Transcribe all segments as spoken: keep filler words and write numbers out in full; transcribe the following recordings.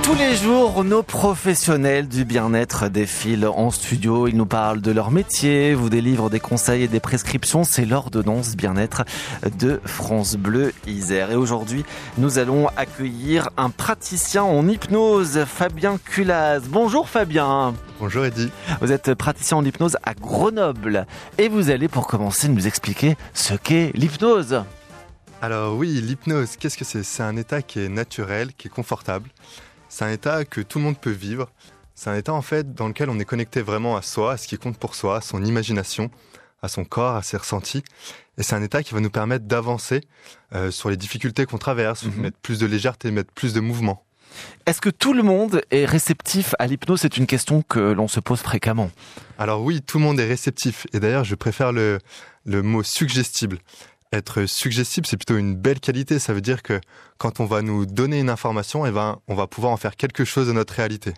Tous les jours, nos professionnels du bien-être défilent en studio. Ils nous parlent de leur métier, vous délivrent des conseils et des prescriptions. C'est l'ordonnance bien-être de France Bleu Isère. Et aujourd'hui, nous allons accueillir un praticien en hypnose, Fabien Culaz. Bonjour Fabien. Bonjour Eddy. Vous êtes praticien en hypnose à Grenoble. Et vous allez pour commencer nous expliquer ce qu'est l'hypnose. Alors oui, l'hypnose, qu'est-ce que c'est ? C'est un état qui est naturel, qui est confortable. C'est un état que tout le monde peut vivre. C'est un état en fait dans lequel on est connecté vraiment à soi, à ce qui compte pour soi, à son imagination, à son corps, à ses ressentis. Et c'est un état qui va nous permettre d'avancer euh, sur les difficultés qu'on traverse, mmh. mettre plus de légèreté, mettre plus de mouvement. Est-ce que tout le monde est réceptif à l'hypnose ? C'est une question que l'on se pose fréquemment. Alors oui, tout le monde est réceptif. Et d'ailleurs, je préfère le, le mot suggestible. Être suggestible, c'est plutôt une belle qualité. Ça veut dire que quand on va nous donner une information, eh ben, on va pouvoir en faire quelque chose de notre réalité.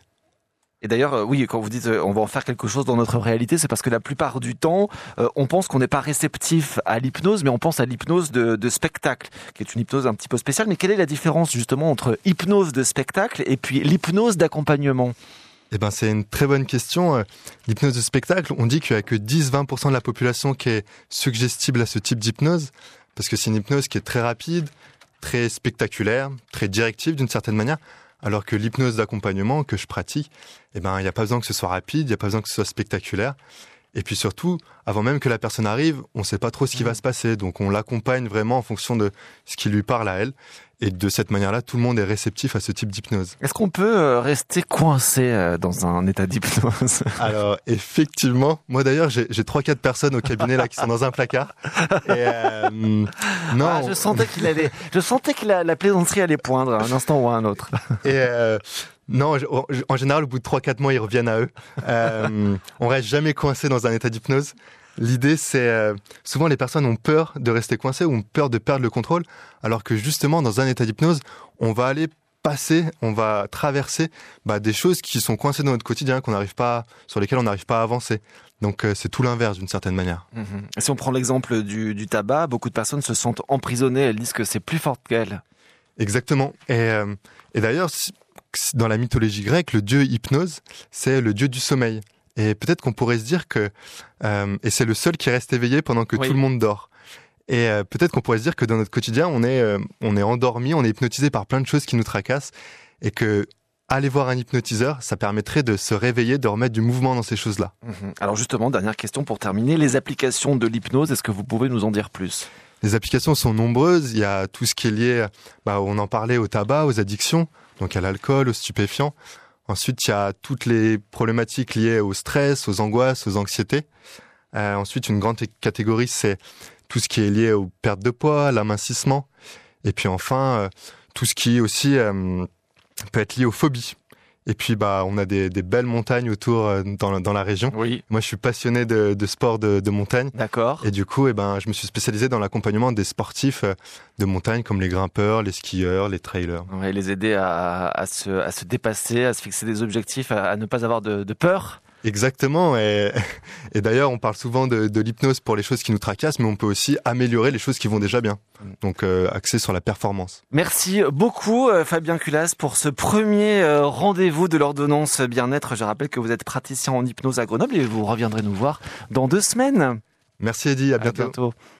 Et d'ailleurs, oui, quand vous dites euh, on va en faire quelque chose dans notre réalité, c'est parce que la plupart du temps, euh, on pense qu'on n'est pas réceptif à l'hypnose, mais on pense à l'hypnose de, de spectacle, qui est une hypnose un petit peu spéciale. Mais quelle est la différence justement entre hypnose de spectacle et puis l'hypnose d'accompagnement ? Eh ben, c'est une très bonne question. L'hypnose de spectacle, on dit qu'il n'y a que dix à vingt pour cent de la population qui est suggestible à ce type d'hypnose, parce que c'est une hypnose qui est très rapide, très spectaculaire, très directive d'une certaine manière, alors que l'hypnose d'accompagnement que je pratique, eh ben, il n'y a pas besoin que ce soit rapide, il n'y a pas besoin que ce soit spectaculaire. Et puis surtout, avant même que la personne arrive, on ne sait pas trop ce qui va se passer, donc on l'accompagne vraiment en fonction de ce qui lui parle à elle. Et de cette manière-là, tout le monde est réceptif à ce type d'hypnose. Est-ce qu'on peut rester coincé dans un état d'hypnose ? Alors, effectivement. Moi, d'ailleurs, j'ai, j'ai trois quatre personnes au cabinet là qui sont dans un placard. Et euh, non. Ah, je sentais qu'il allait, je sentais que la, la plaisanterie allait poindre à un instant ou à un autre. Et euh, non, en général, au bout de trois quatre mois, ils reviennent à eux. Euh, on reste jamais coincé dans un état d'hypnose. L'idée, c'est euh, souvent les personnes ont peur de rester coincées ou ont peur de perdre le contrôle, alors que justement, dans un état d'hypnose, on va aller passer, on va traverser bah, des choses qui sont coincées dans notre quotidien, qu'on n'arrive pas, sur lesquelles on n'arrive pas à avancer. Donc euh, c'est tout l'inverse d'une certaine manière. Mmh. Si on prend l'exemple du, du tabac, beaucoup de personnes se sentent emprisonnées, elles disent que c'est plus fort qu'elles. Exactement. Et, euh, et d'ailleurs, si, dans la mythologie grecque, le dieu Hypnos, c'est le dieu du sommeil. Et peut-être qu'on pourrait se dire que, euh, et c'est le seul qui reste éveillé pendant que oui. tout le monde dort. Et euh, peut-être qu'on pourrait se dire que dans notre quotidien, on est, euh, on est endormi, on est hypnotisé par plein de choses qui nous tracassent, et que aller voir un hypnotiseur, ça permettrait de se réveiller, de remettre du mouvement dans ces choses-là. Mmh. Alors justement, dernière question pour terminer, les applications de l'hypnose, est-ce que vous pouvez nous en dire plus ? Les applications sont nombreuses. Il y a tout ce qui est lié, bah, on en parlait, au tabac, aux addictions, donc à l'alcool, aux stupéfiants. Ensuite, il y a toutes les problématiques liées au stress, aux angoisses, aux anxiétés. Euh, ensuite, une grande catégorie, c'est tout ce qui est lié aux pertes de poids, l'amincissement. Et puis enfin, euh, tout ce qui aussi euh, peut être lié aux phobies. Et puis, bah, on a des, des belles montagnes autour euh, dans, dans la région. Oui. Moi, je suis passionné de, de sport de, de montagne. D'accord. Et du coup, eh ben, je me suis spécialisé dans l'accompagnement des sportifs de montagne, comme les grimpeurs, les skieurs, les trailers. Ouais, les aider à, à, se, à se dépasser, à se fixer des objectifs, à, à ne pas avoir de, de peur. Exactement. Et, et d'ailleurs, on parle souvent de, de l'hypnose pour les choses qui nous tracassent, mais on peut aussi améliorer les choses qui vont déjà bien. Donc, euh, axé sur la performance. Merci beaucoup, Fabien Culaz, pour ce premier rendez-vous de l'ordonnance bien-être. Je rappelle que vous êtes praticien en hypnose à Grenoble et vous reviendrez nous voir dans deux semaines. Merci Eddy, à bientôt. À bientôt.